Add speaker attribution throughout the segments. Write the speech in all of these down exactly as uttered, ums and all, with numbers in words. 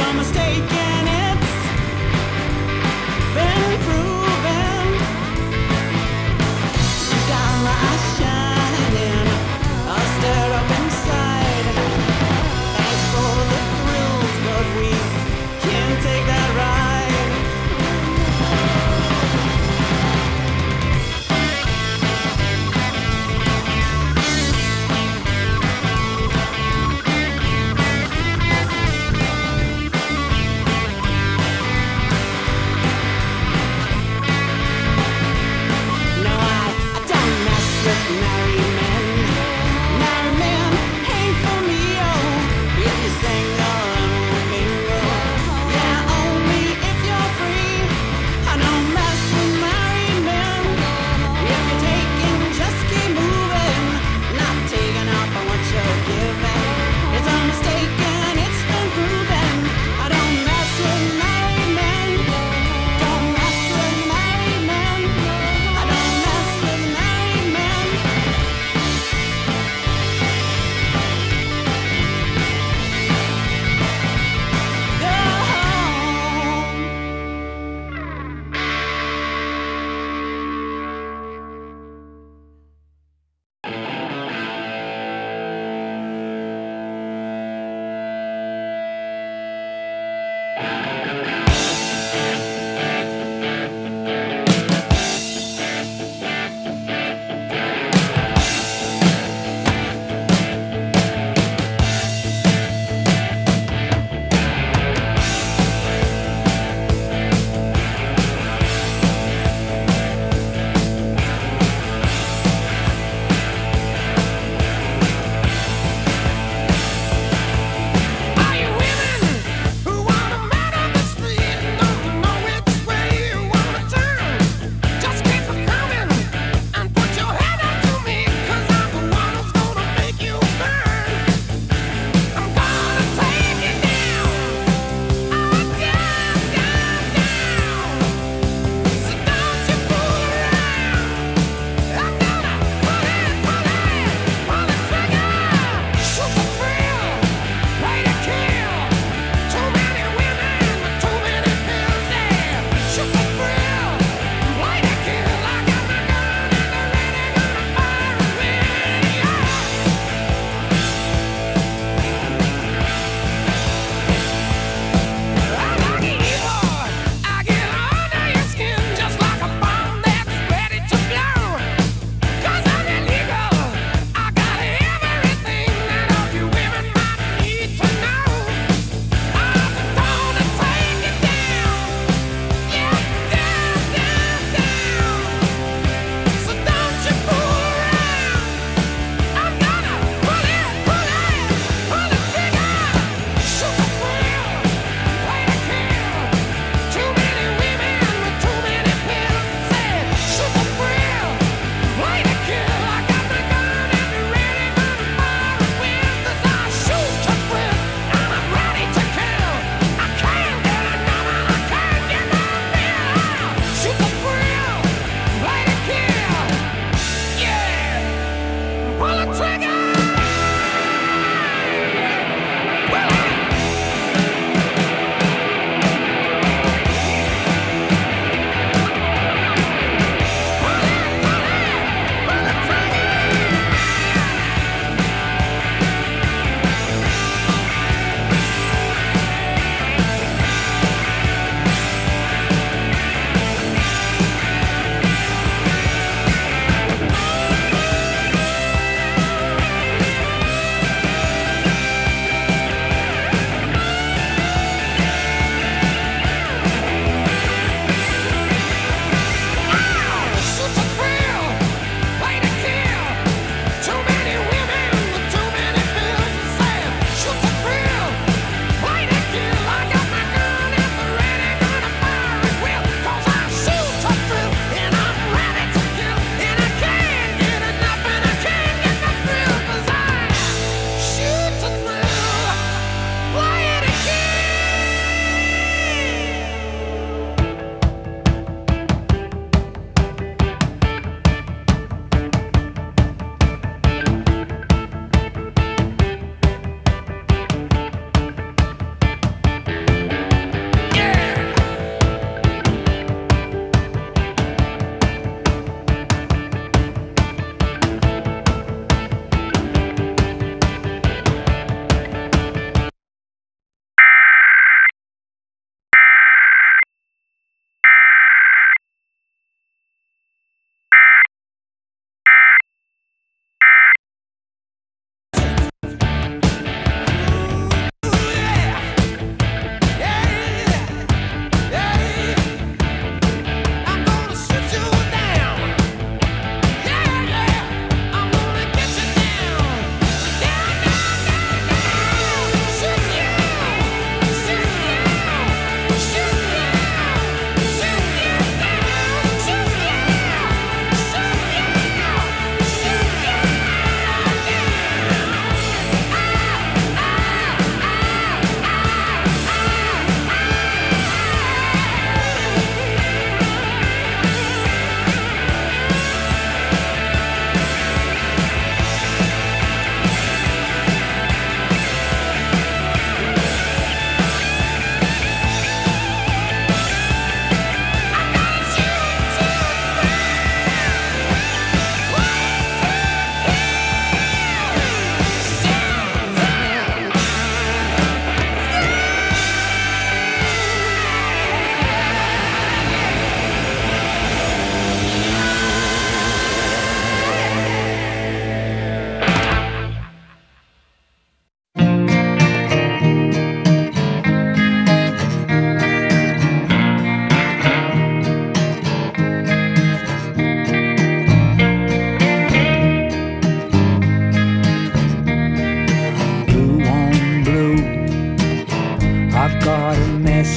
Speaker 1: no mistake, and it's been proven. Got my eyes shining, I stirred up inside. Thanks for the thrills, but we can't take that ride.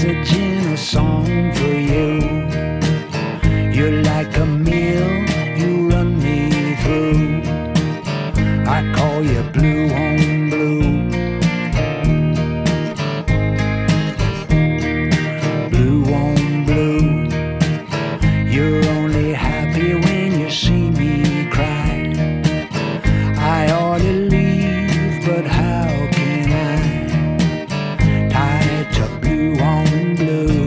Speaker 2: message in a song for you. You're like a meal, you run me through. I call you blue on blue. Blue on blue. You're only happy when you see me cry. I ought to leave, but how can I? Tied to blue on blue.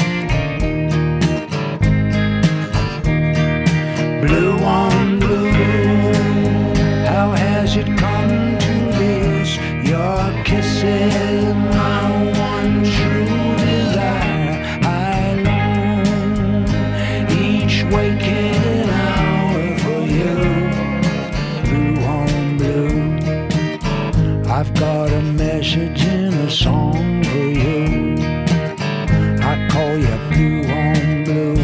Speaker 2: Blue on blue. How has it come to this? Your kisses, my one true desire. I long each waking hour for you. Blue on blue. I've got a message in a song for you. I call you blue on blue.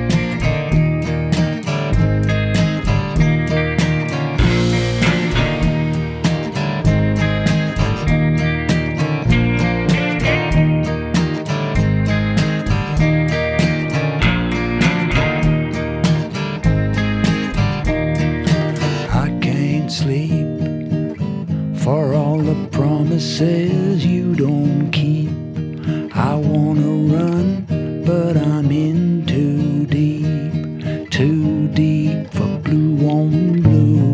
Speaker 2: I can't sleep for all the promises you don't keep. I wanna run, but I'm in too deep, too deep for blue on blue.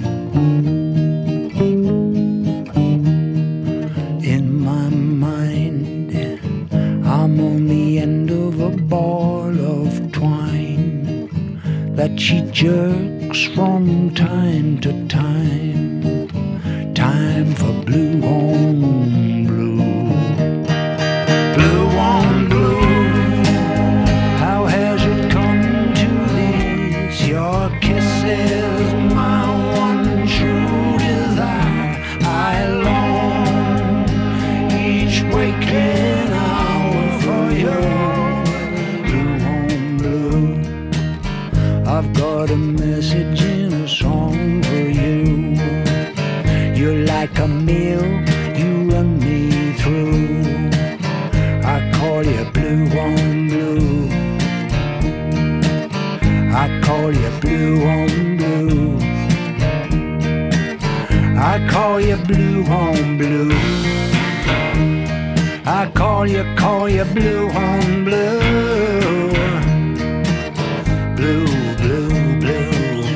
Speaker 2: In my mind, I'm on the end of a ball of twine that she jerks from time to time. Time for blue on blue. Blue on blue. How has it come to this? Your kisses, my one true desire. I long each waking hour for you. Blue on blue. I've got a message in a song for you. You're like a meal, you run me through. I call you blue on blue. I call you blue on blue. I call you blue on blue. I call you, call you blue on blue. Blue, blue, blue.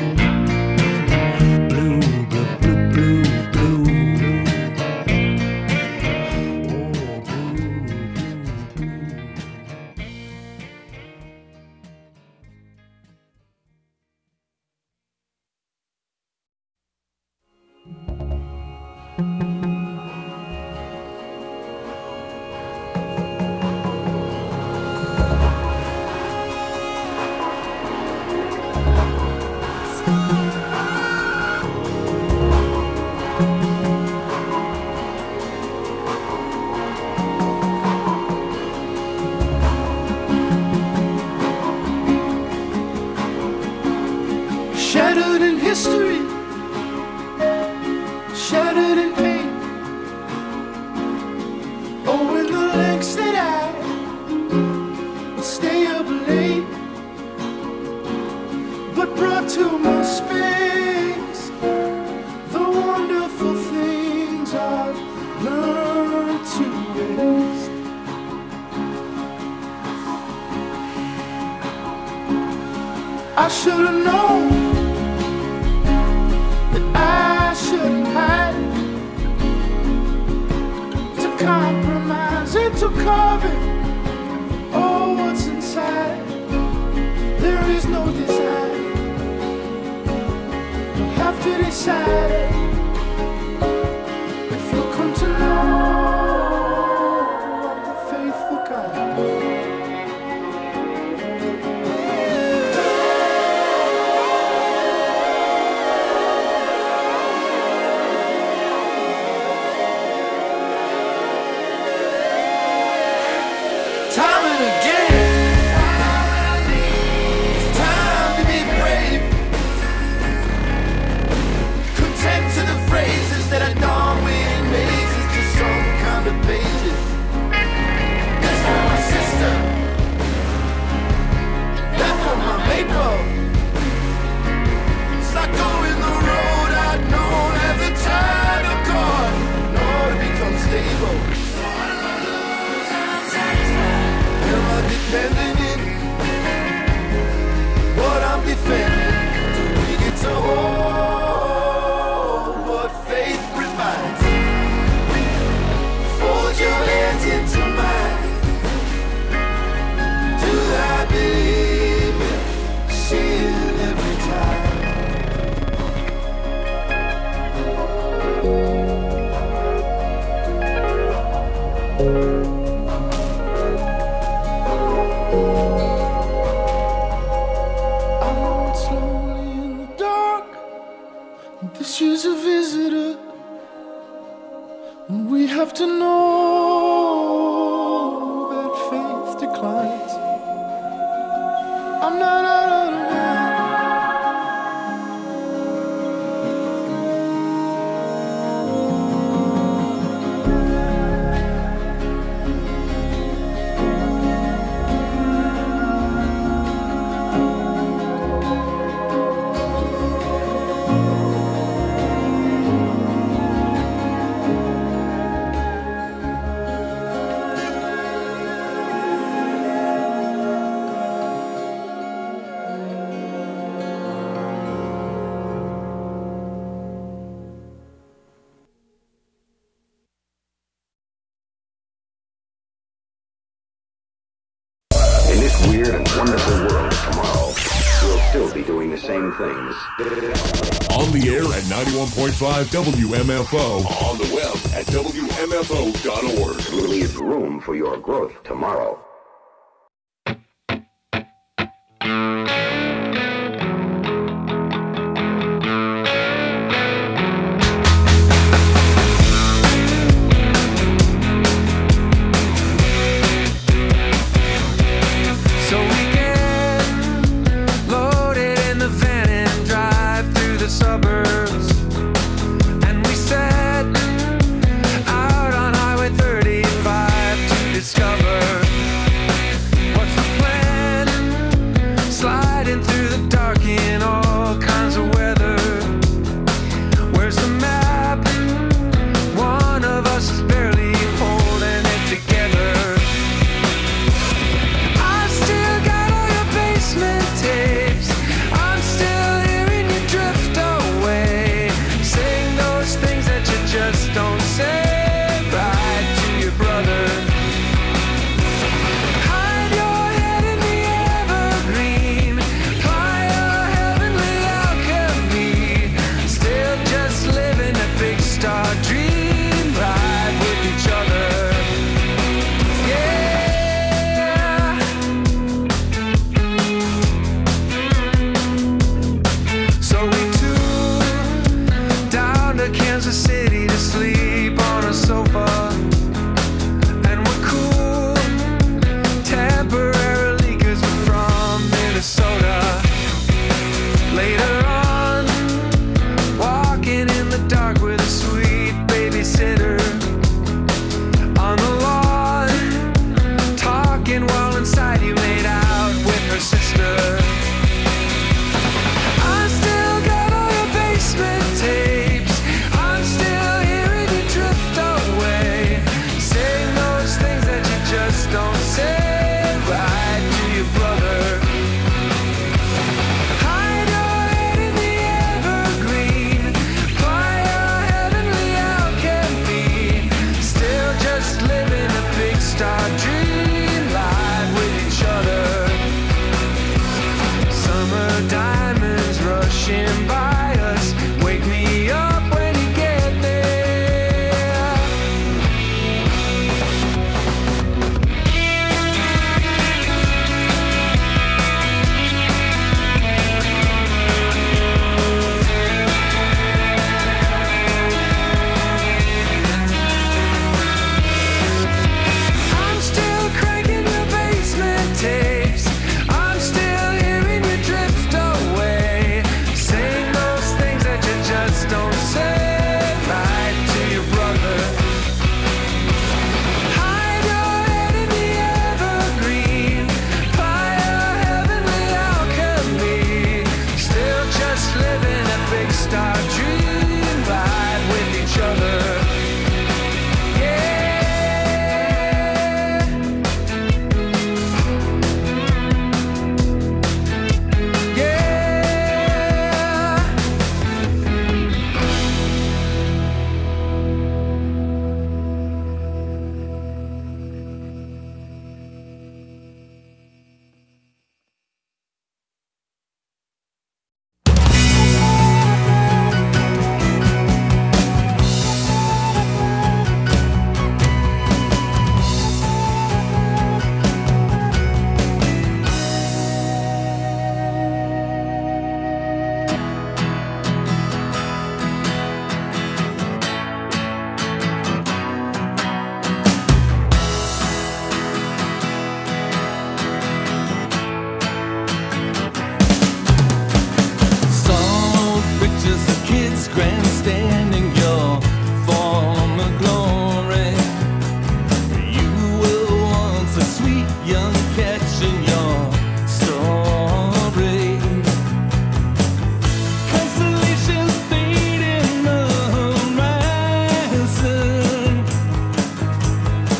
Speaker 2: Blue, blue, blue, blue, blue. Oh, blue, blue, blue.
Speaker 3: Shattered in history, shattered in pain. Oh, in the lengths that I would stay up late, but brought to my space the wonderful things I've learned to waste. I should have known that I shouldn't hide, to compromise and to cover all what's inside. There is no desire, you have to decide if you come to know the faithful God. Time and again, it's time to be brave, content into mine. Do I believe it? See it every time. I walk slowly in the dark. This is a visitor, and we have to know that faith declines. I'm not out of the mind.
Speaker 4: In this weird and wonderful world of tomorrow, we'll still be doing the same things.
Speaker 5: On the air at ninety-one point five W M F O. On the web at W M F O dot org.
Speaker 4: We'll leave room for your growth tomorrow.
Speaker 2: So we get loaded in the van and drive through the suburbs, and we set out on Highway thirty-five to discover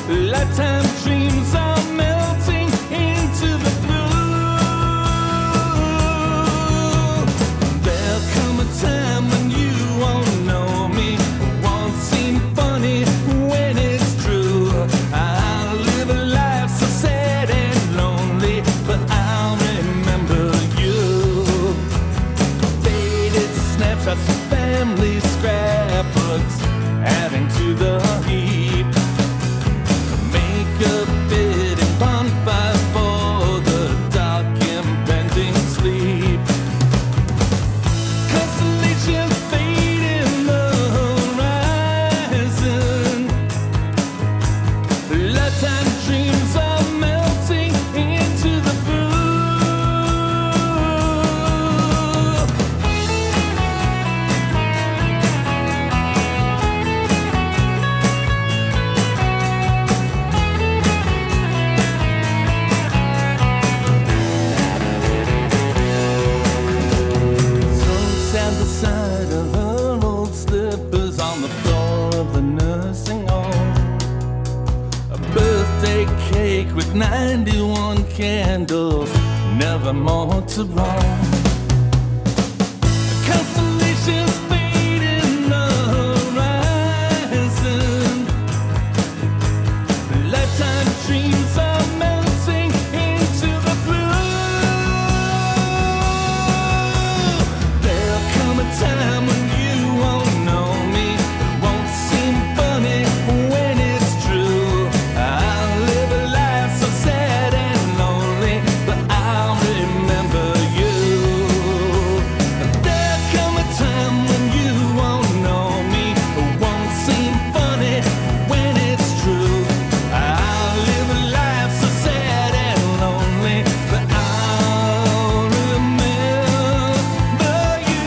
Speaker 1: Lifetime dreams are melting into the blue. There'll come a time when you won't know me, won't seem funny when it's true. I'll live a life so sad and lonely, but I'll remember you. Faded snapshots of family scrapbooks adding to the heap. Make a bed and bonfire for the dark impending sleep. Constellations fade in the horizon. Lifetime dreams are melting into the blue. So sad the sight of her old slippers on the floor of the nursing home. A birthday cake with ninety-one candles, never more to roam. Constellations fade in the horizon. Lifetime dreams are melting into the blue. There'll come a time when you won't know me, won't seem funny when it's true. I'll live a life so sad and lonely, but I'll remember you. There'll come a time when you won't know me, won't seem funny when it's true. I'll live a life so sad and lonely, but I'll remember you.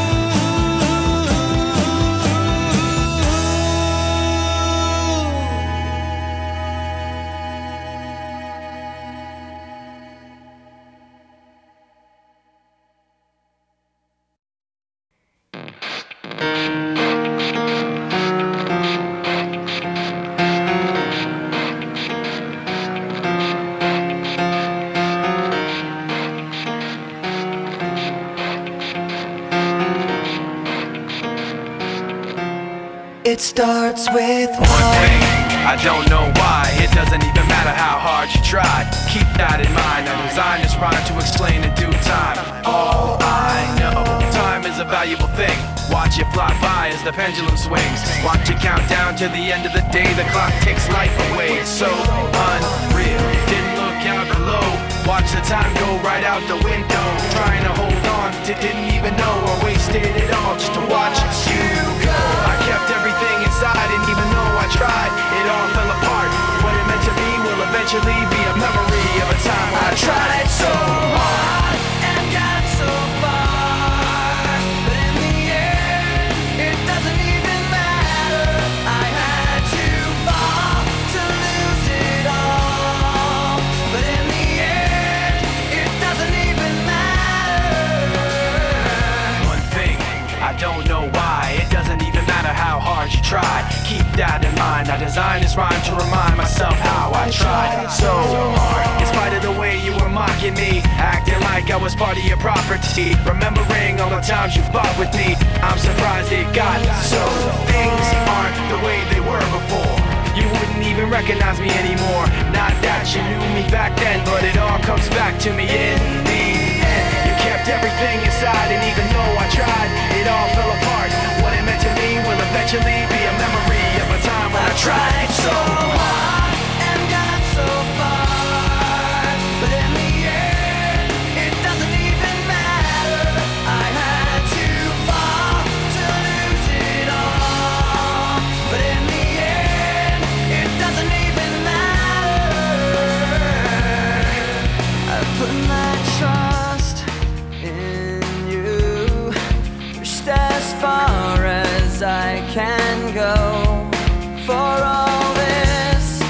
Speaker 6: It starts with
Speaker 7: One thing, I don't know why. It doesn't even matter how hard you try. Keep that in mind. I designed this rhyme to explain in due time. All I know, time is a valuable thing. Watch it fly by as the pendulum swings. Watch it count down to the end of the day. The clock takes life away. It's so unreal. Didn't look out below. Watch the time go right out the window. Trying to hold on to didn't even know I wasted it all just to watch you go. I kept everything inside, and even though I tried, it all fell apart. What it meant to be will eventually be a memory of a time when I tried so hard
Speaker 6: and got so far, but in the end, it doesn't even matter. I had to fall to lose it all, but in the end, it doesn't even matter.
Speaker 7: one thing. I don't know why. It doesn't even matter how hard you try. Keep that in mind. I designed this rhyme to remind myself how I tried so hard. In spite of the way you were mocking me, acting like I was part of your property, remembering all the times you fought with me, I'm surprised it got so. Things aren't the way they were before. You wouldn't even recognize me anymore. Not that you knew me back then, but it all comes back to me in the end. You kept everything inside, and even though I tried, it all fell apart. What it meant to me will eventually be a memory of a time when I tried so hard
Speaker 6: and got so far, but in the end, it doesn't even matter. I had to fall to lose it all, but in the end, it doesn't even matter. I put my trust in you, pushed as far as I can go. For all this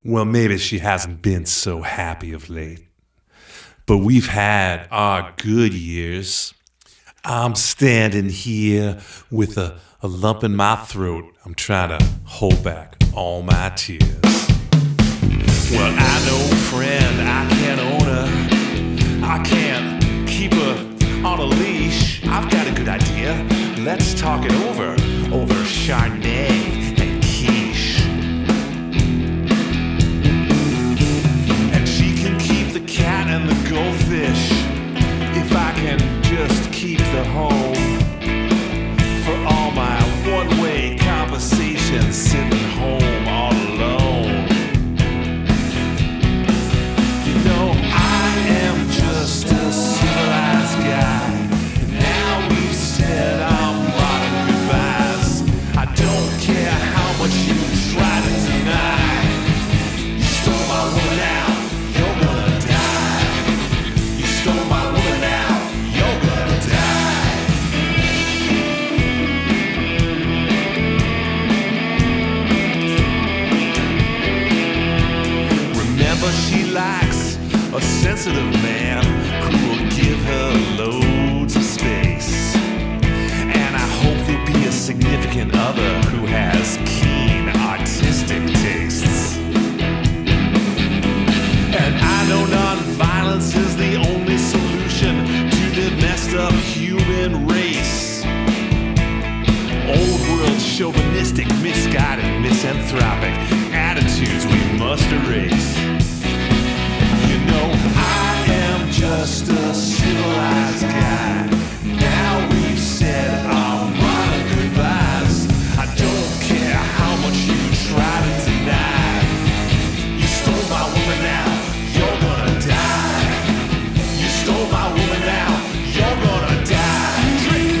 Speaker 8: Well, maybe she hasn't been so happy of late. But we've had our good years. I'm standing here with a, a lump in my throat. I'm trying to hold back all my tears. Well, I know, friend, I can't own her. I can't keep her on a leash. I've got a good idea. Let's talk it over, over Chardonnay and quiche. And she can keep the cat and the goldfish if I can just keep the home for all my one-way conversations sitting home all alone. You know, I am just a civilized guy. Now we've said our modern goodbyes. I don't care how much you try to deny. You stole my woman out, you're gonna die. You stole my woman out, you're gonna die. Remember, she likes a sensitive man who will give her loads of space. And I hope there'll be a significant other who has keen artistic tastes. And I know nonviolence is the only solution to the messed up human race. Old world chauvinistic, misguided, misanthropic attitudes we must erase. You know, I am just a civilized guy. Now we've said our modern goodbyes. I don't care how much you try to deny. You stole my woman now, you're gonna die. You stole my woman now, you're gonna die. Drink.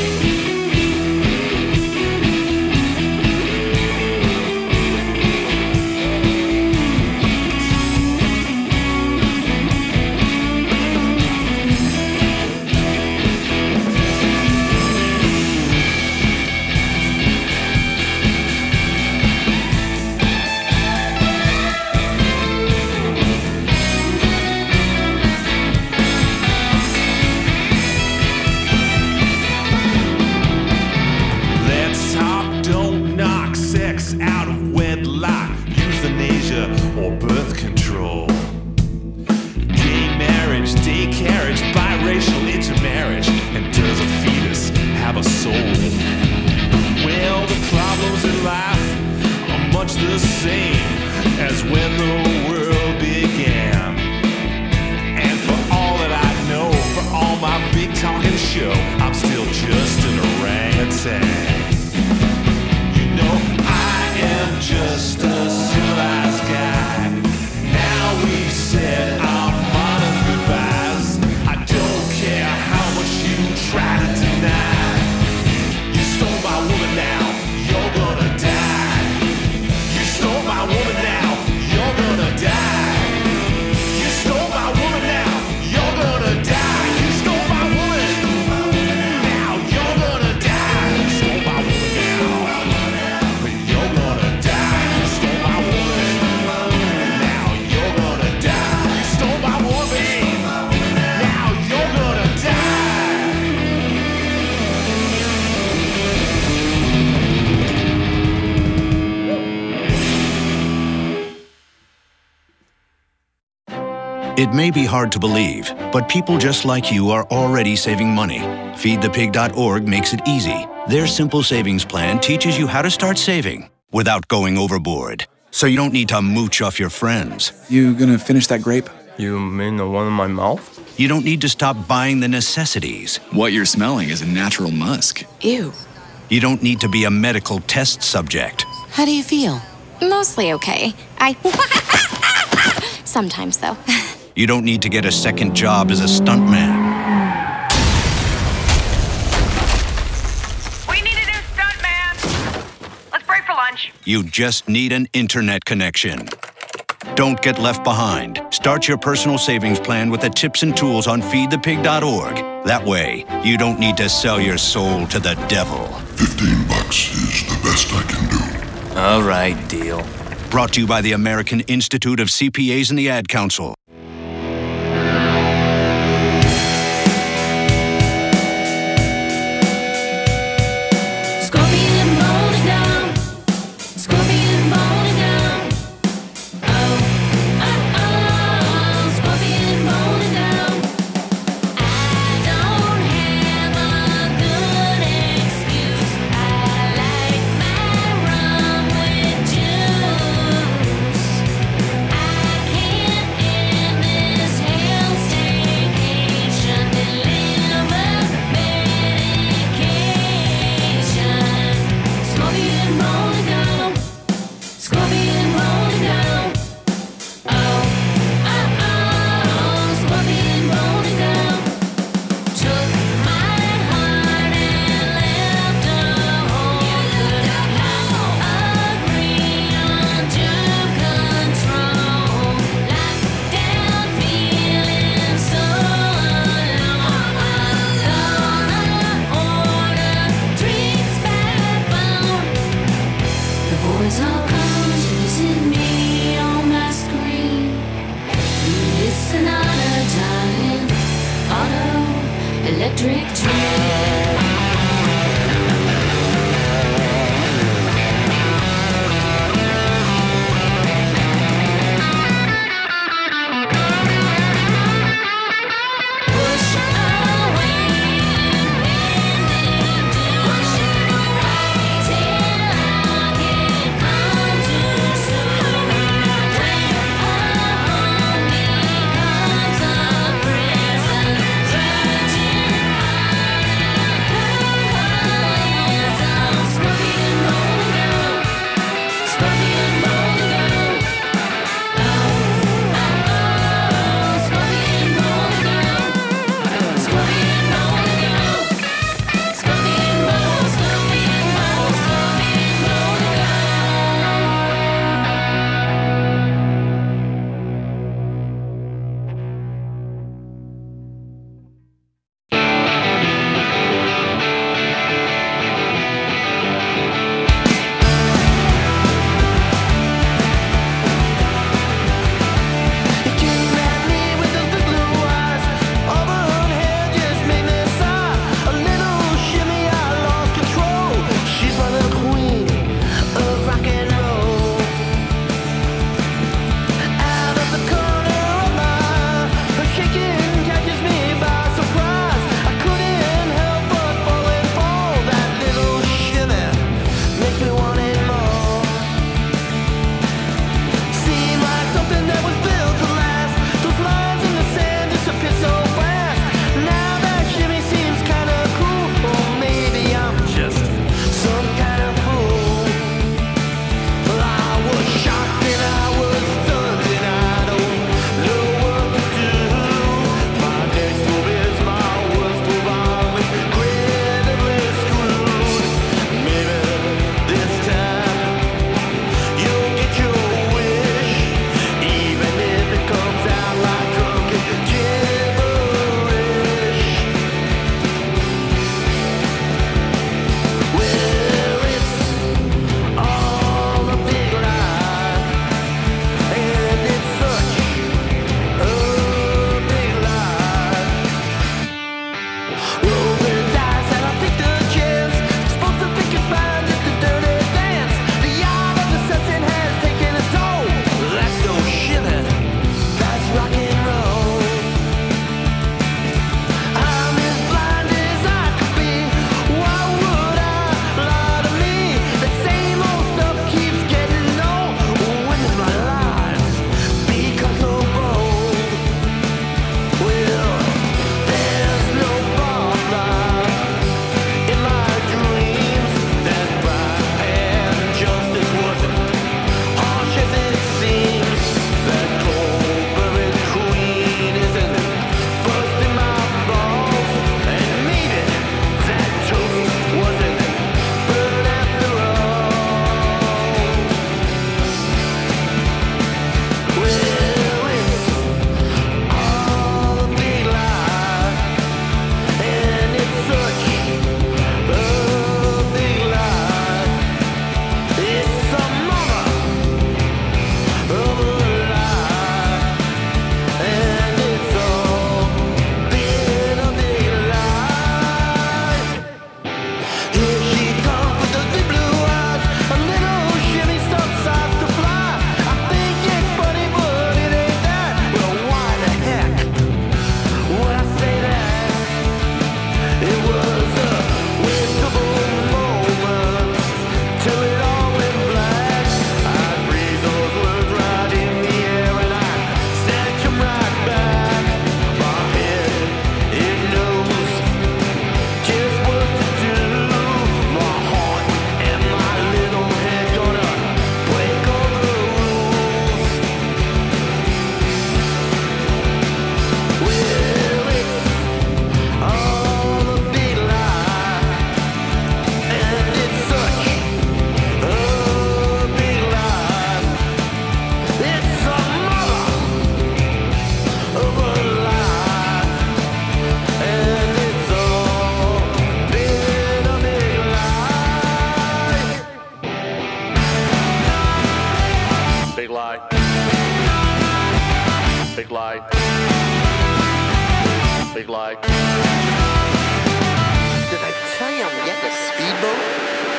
Speaker 8: Let's talk, don't knock sex out of wedlock, euthanasia or birth control. Gay marriage, day carriage, biracial intermarriage, and does a fetus have a soul? Well, the problems in life are much the same as when the world began. And for all that I know, for all my big talking show, I'm still just an orangutan. You know, I am just a civilized guy. Now we've said our modern goodbyes. I don't care how much you try to deny. You stole my woman now, you're gonna die. You stole my woman now, you're gonna die. You stole my woman now, you're gonna die. You stole my woman now, you're gonna die. You stole my woman now, you're gonna die. You stole my woman now, you're gonna die. You stole my woman now, you're gonna die.
Speaker 9: It may be hard to believe, but people just like you are already saving money. feed the pig dot org makes it easy. Their simple savings plan teaches you how to start saving without going overboard. So you don't need to mooch off your friends.
Speaker 10: You gonna finish that grape?
Speaker 11: You mean the one in my mouth?
Speaker 9: You don't need to stop buying the necessities.
Speaker 12: What you're smelling is a natural musk.
Speaker 13: Ew.
Speaker 9: You don't need to be a medical test subject.
Speaker 13: How do you feel? Mostly okay. I... Sometimes, though.
Speaker 9: You don't need to get a second job as a stuntman.
Speaker 14: We need a new stuntman. Let's break for lunch.
Speaker 9: You just need an internet connection. Don't get left behind. Start your personal savings plan with the tips and tools on feed the pig dot org. That way, you don't need to sell your soul to the devil.
Speaker 15: Fifteen bucks is the best I can do.
Speaker 11: All right, deal.
Speaker 9: Brought to you by the American Institute of C P As and the Ad Council.
Speaker 10: I can't Big lie. Big lie.
Speaker 15: Did I tell you I'm getting a speedboat?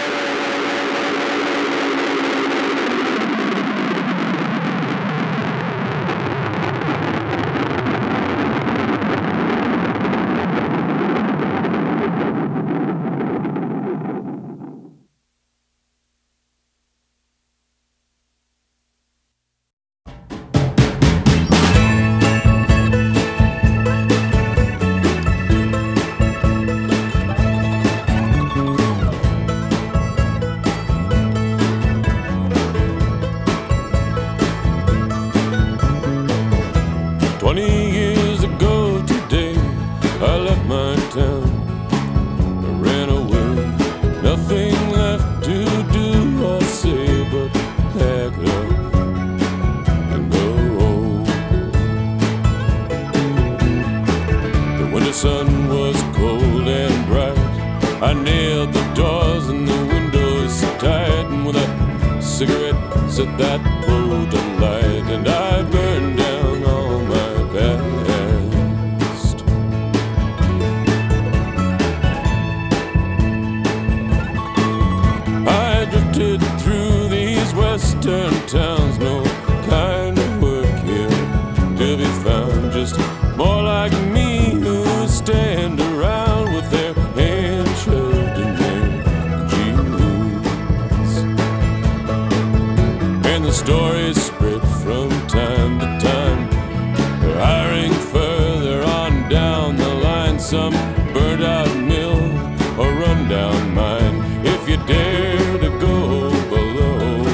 Speaker 16: Twenty years ago today, I left my town. I ran away, nothing left to do or say but pack up and go home. The winter sun was cold and bright. I nailed the doors and the windows tight, and with a cigarette set that road alight, and I burned down all my past. I drifted through these western towns, no kind of work here to be found, just more like me who stand around with their hands shoved in their jeans. And the stories spread from time to time, hiring further on down the line, some burnt out mill or run down mine, if you dare to go below.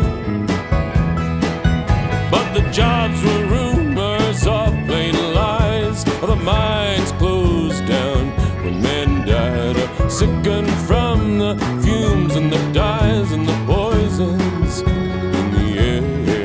Speaker 16: But the jobs were rumors or plain lies, or the mines closed down when men died, or sickened from the fumes and the dyes and the poisons in the air.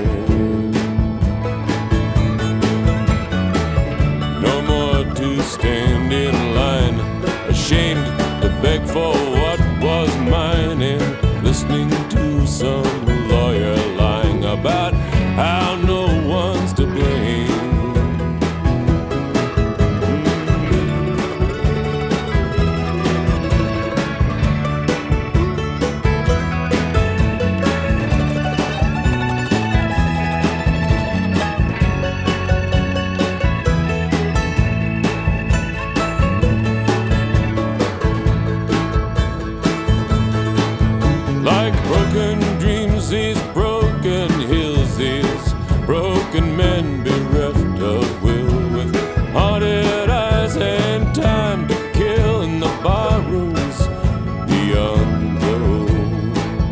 Speaker 16: To stand in line, ashamed to beg for what was mine, and listening to some lawyer lying about how no one's to blame. Like broken dreams, these broken hills, these broken men bereft of will, with haunted eyes and time to kill in the bar rooms beyond the road.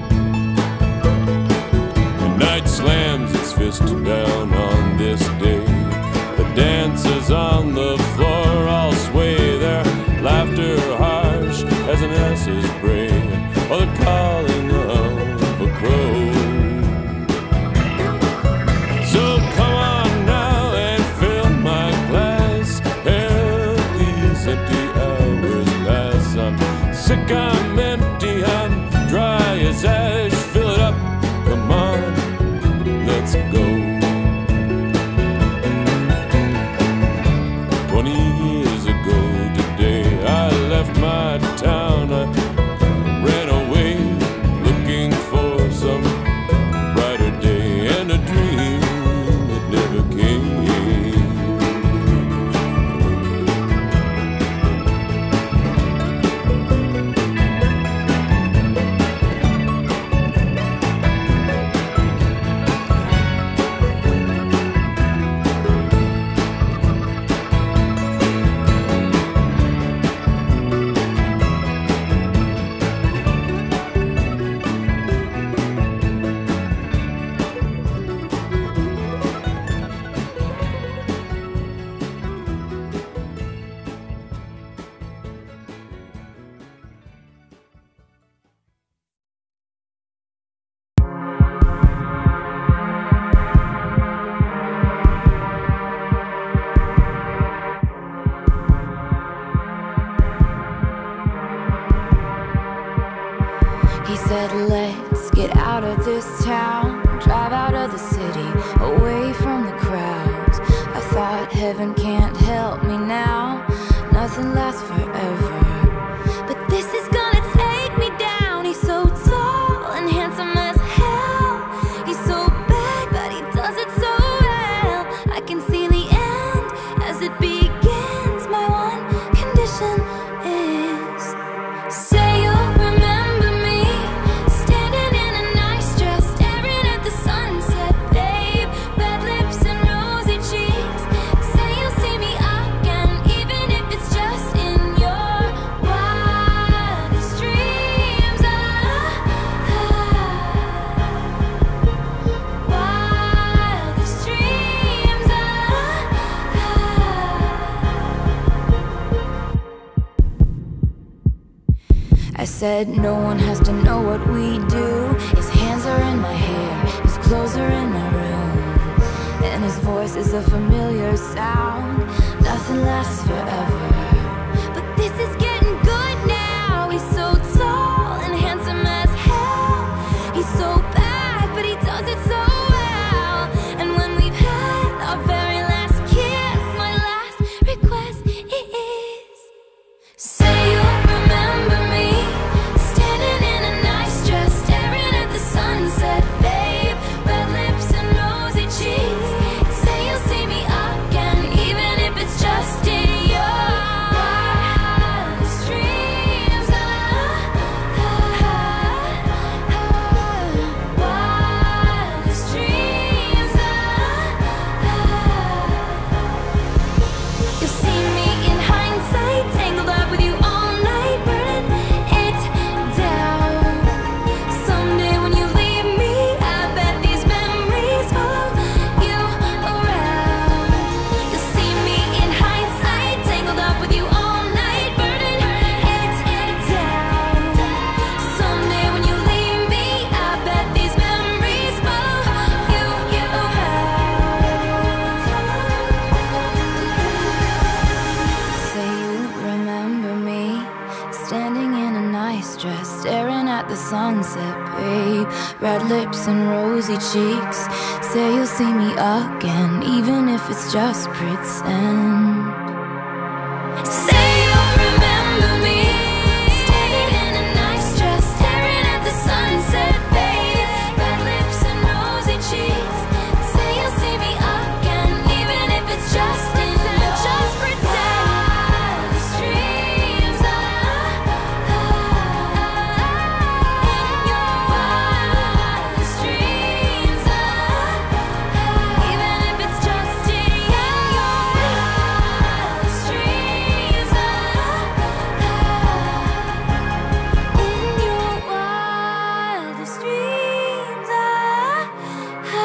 Speaker 16: The night slams its fist down on this day. The dancers on the floor all sway, their laughter harsh as an ass's bray, or the calling of a crow. So come on now and fill my glass, ere these empty hours pass. I'm sick, I'm empty, I'm dry as ash. Fill it up, come on, let's go. Twenty years ago today, I left my town. I ran away, looking for some brighter day, and a dream that never came.
Speaker 17: He said, let's get out of this town, drive out of the city, away from the crowds. I said no one has to know what we do. His hands are in my hair, his clothes are in my room, and his voice is a familiar sound. Nothing lasts forever, but this is getting good now. He's so tall and handsome as hell. He's so bad, but he does it so well. And when we've had our very last kiss, my last request is, say you'll remember me, standing in a nice dress, staring at the sunset, babe. Red lips and rosy cheeks. Say you'll see me again, even if it's just in your wildest dreams. Ah, ah, ah, wildest dreams. Ah, ah. You'll see me in hindsight, tangled up with you all night, burning it down. Someday when you leave me, I bet these memories follow you around. You'll see me in hindsight, tangled up with you all night, burning it down. Someday when you leave me, I bet these memories follow you around. Say you remember me, standing in a nice dress, staring at the sunset, babe. Red lips and rosy cheeks. Say you'll see me again, even if it's just pretend. Say you'll remember me, standing in a nice dress, staring at the sunset, babe. Red lips and rosy cheeks. Say you'll see me again, even if it's just in just pretend. Wildest dreams. Ah, ah, ah, in your wildest dreams. Ah, ah, even if it's just in your wildest dreams. Ah, ah, in your wildest dreams. Ah, ah.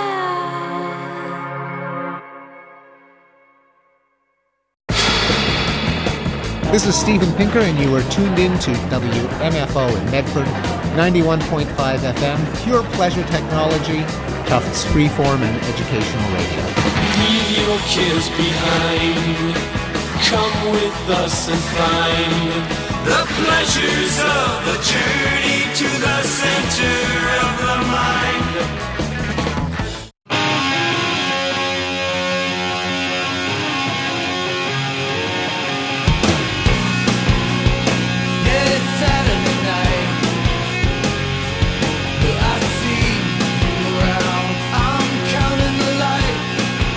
Speaker 10: This is Steven Pinker, and you are tuned in to W M F O in Medford, ninety-one point five F M, pure pleasure technology, Tufts freeform and educational radio.
Speaker 1: Leave your cares behind. Come with us and find the pleasures of the journey to the center of the mind. Yeah, it's Saturday night. I see you around. I'm counting the lights.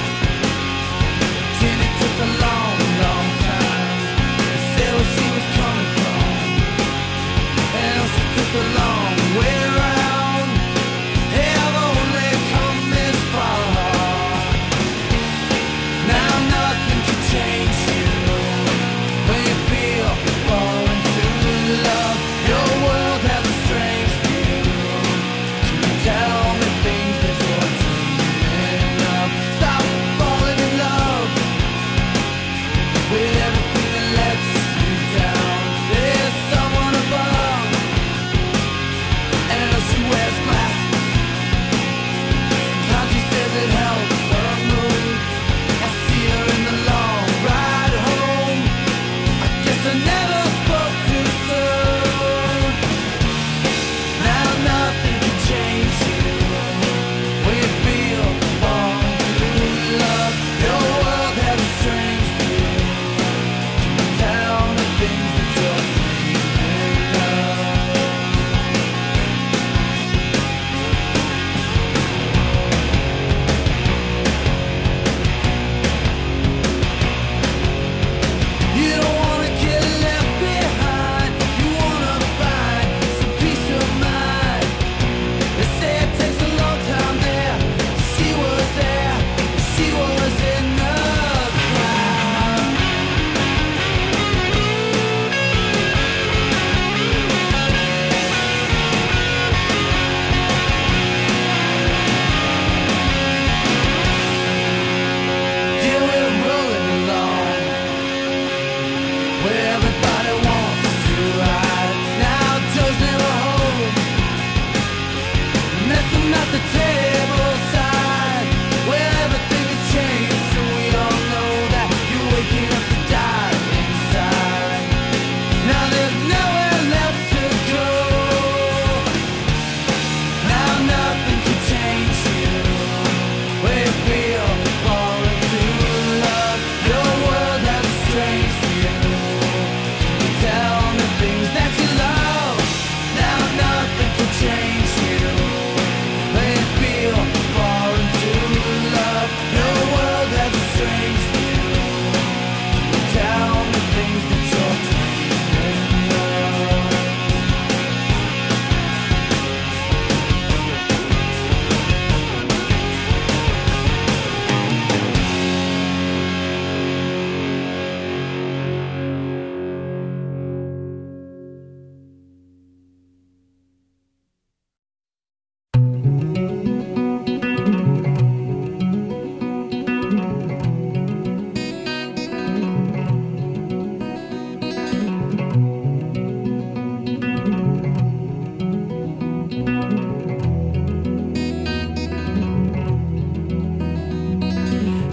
Speaker 1: Till it took a long, long time to say where she was coming from. And she took a long way around. Hey, I don't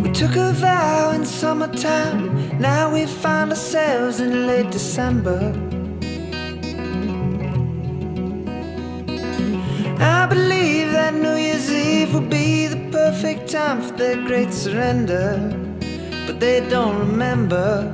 Speaker 6: We took a vow in summertime, now we find ourselves in late December. I believe that New Year's Eve will be the perfect time for their great surrender, but they don't remember.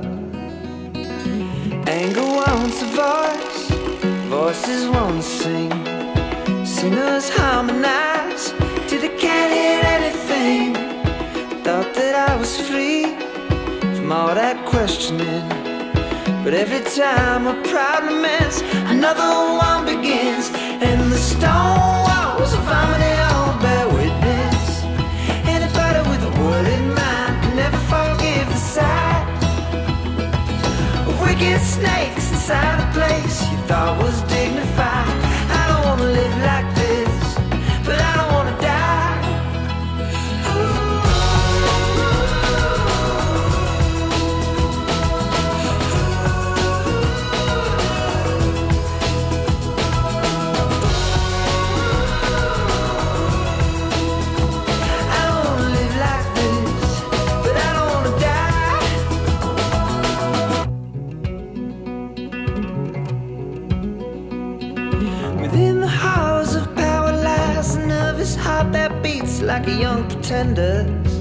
Speaker 6: Anger wants a voice, voices want to sing, singers harmonize till they can't hear anything. Thought that I was free from all that questioning, but every time a problem ends, another one begins, and the stone walls of harmony all bear witness. Anybody with a word in mind can never forgive the sight of wicked snakes inside a place you thought was dignified. I don't wanna live like this, but I don't wanna die. Heart that beats like a young pretender.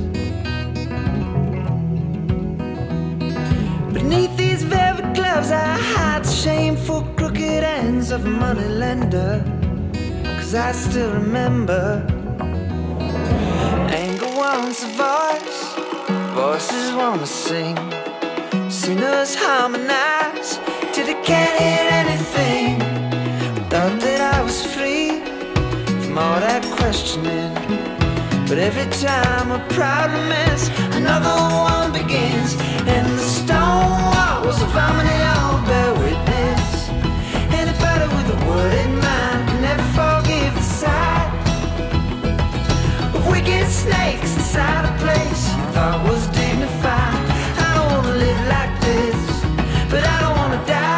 Speaker 6: Beneath these velvet gloves I hide the shameful crooked ends of a money lender. Cause I still remember. Anger wants a voice, voices wanna sing, singers harmonize till they can't hear anything. Thought that I was free from all that questioning, but every time a problem ends, another one begins, and the stone walls of harmony all bear witness. Anybody with a word in mind can never forgive the sight of wicked snakes inside a place you thought was dignified. I don't wanna live like this, but I don't wanna die.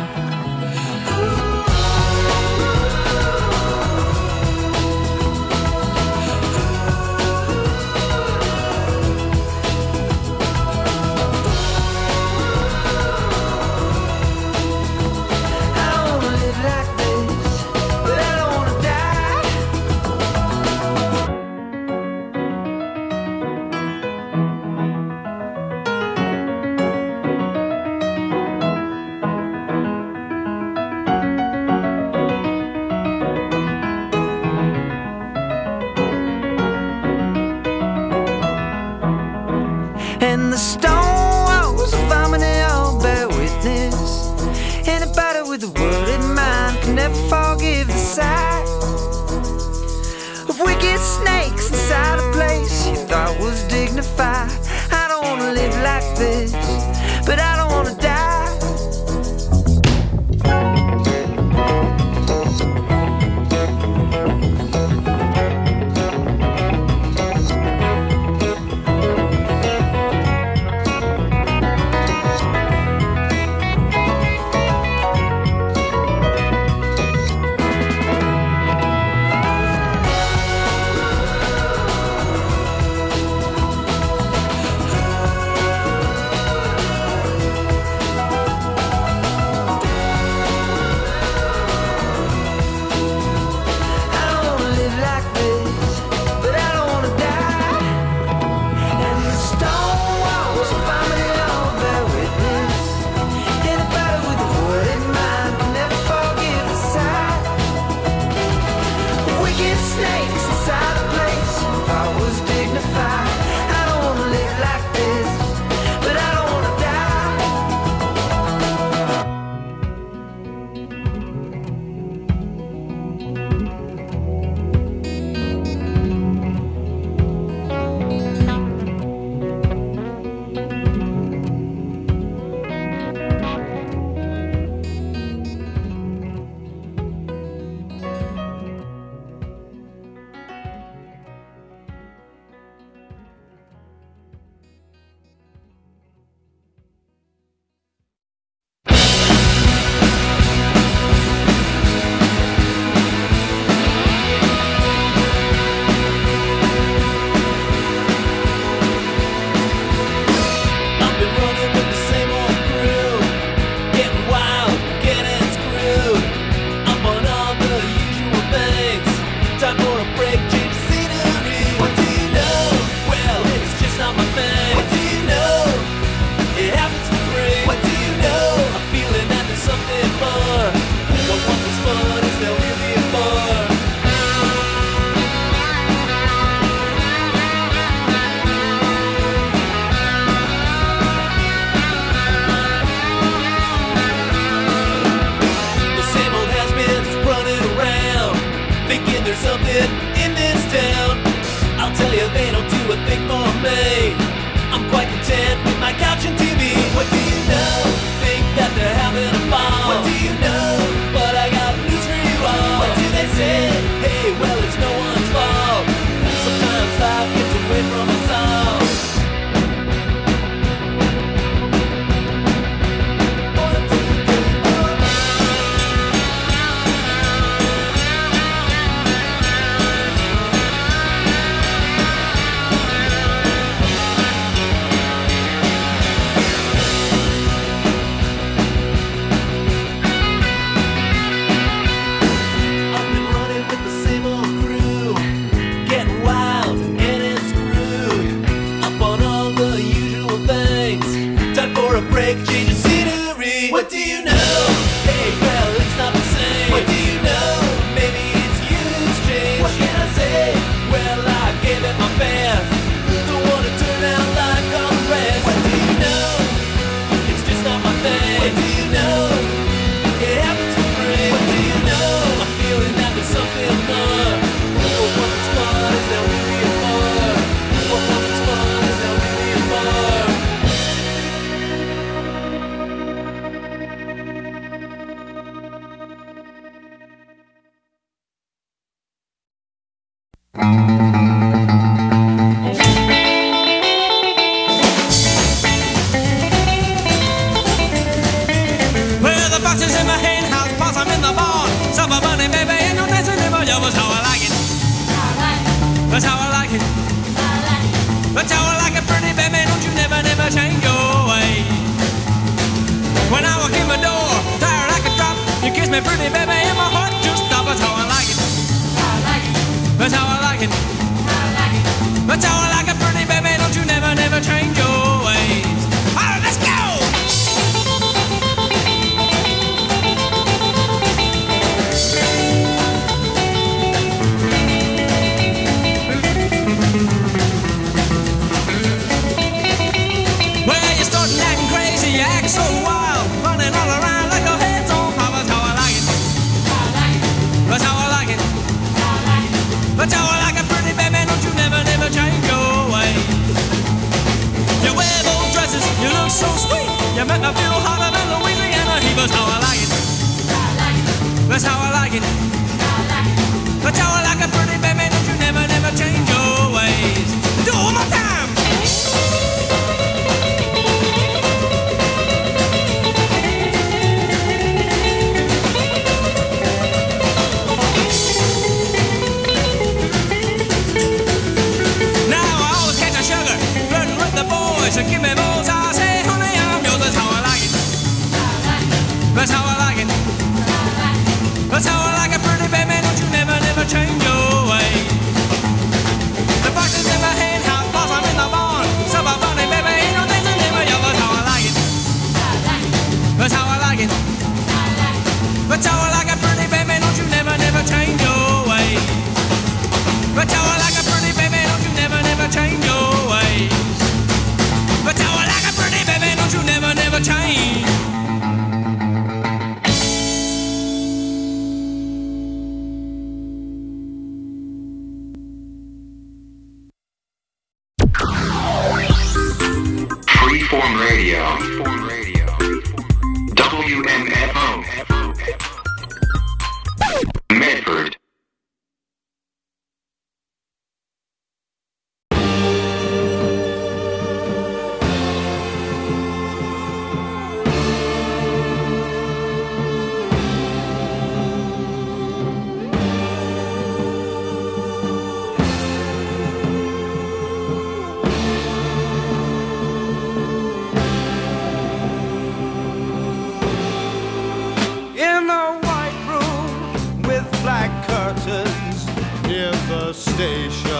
Speaker 6: And the stone walls of harmony all bear witness. Anybody with a word in mind can never forgive the sight of wicked snakes inside a place you thought was dignified. I don't wanna live like this, but I don't wanna die.
Speaker 1: rain. I'm quite content with my couch and T V. What do you know? Think that they're having a ball. What do you know? But I got news for you all. What do they say? Hey, well, it's no one's fault. Sometimes life gets away from us all. Break, change of scenery. What do you know? Hey, well, it's not the same. What do you know? Maybe it's you who's changed. What can I say? Well, I gave it my best. Don't wanna turn out like all the rest. What do you know? It's just not my thing. What do you know? It happens for free. What do you know? I'm feeling that there's something more. What once it's fun is now really a more. What once it's fun is now really a more.
Speaker 6: Well, the box is in my hen house, possum in the barn. Supper bunny, baby, ain't no dancing in my job. That's how I like it. That's how I like it. That's how I like it, pretty baby. Don't you never, never change your way. When I walk in my door, tired like a drop, you kiss me, pretty baby, and my heart just stops. That's how I like it. That's how I like it. That's how I like it, pretty baby. Don't you never, never change your ways. All right, let's go. Well, you're starting acting crazy, you act so wild, running all around like your head's on fire. That's how I like it. That's how I like it. That's how I like it, pretty baby. Don't you never, never change your ways. You wear those dresses, you look so sweet. You make me feel hotter than Louisiana heat. That's how I like it. That's how I like it. That's how I like it, pretty baby. Don't you never, never change your ways. Do it one more time. So give me more time, say honey I'm yours. That's how I like it. That's how I like it. That's how I like it, pretty baby. Don't you never, never change your ways. The box is in my hen house, boss I'm in the barn. Supper bunny, baby, ain't no dancing in my yard. That's how I like it. That's how I like it. That's how I like it, pretty baby. Don't you never, never change your ways. That's how I like it, pretty baby. Don't you never, never change your ways. That's how I like it, pretty baby. Don't you never, never change.
Speaker 18: Freeform Radio. W M F O. Medford.
Speaker 3: Station.